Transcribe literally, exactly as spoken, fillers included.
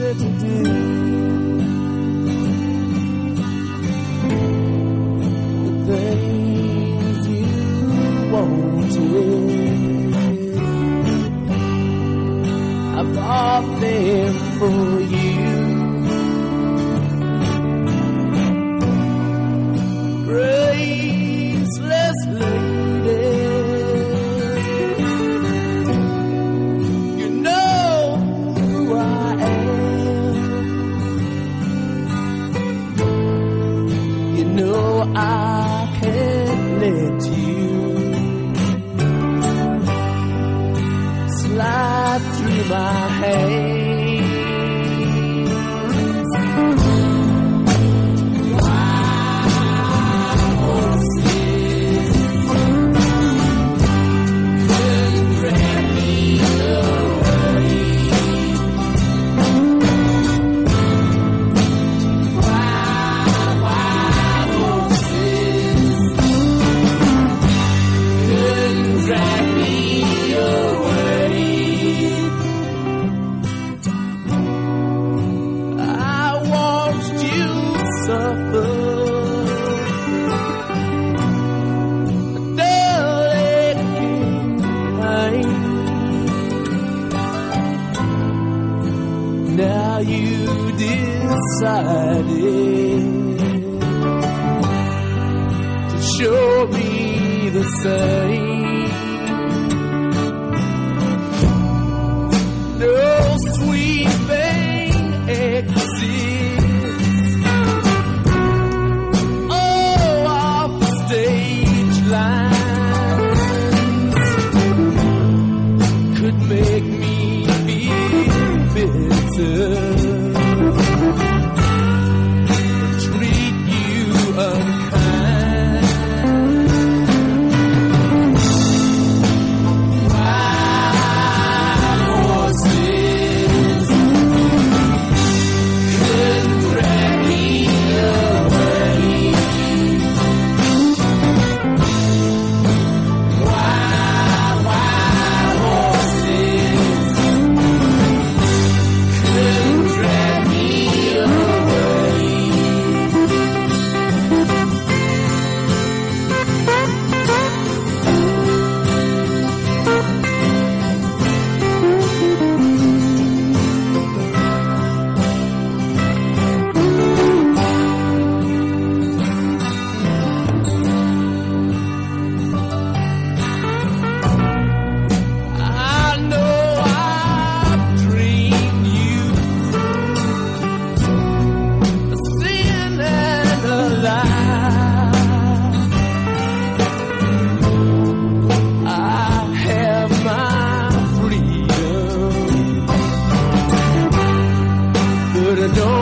that you did. The things you wanted, I bought them for you. Graceless lady, you know who I am. You know I can't let you slide through my hands. Now you decided to show me the same. No sweet thing exists. Oh, off the stage lines could make me feel bitter. Treat you unkind. Wild horses couldn't drag me away. Wild, wild horses couldn't drag me away. I know I've dreamed you a sin and a lie. I have my freedom, but I don't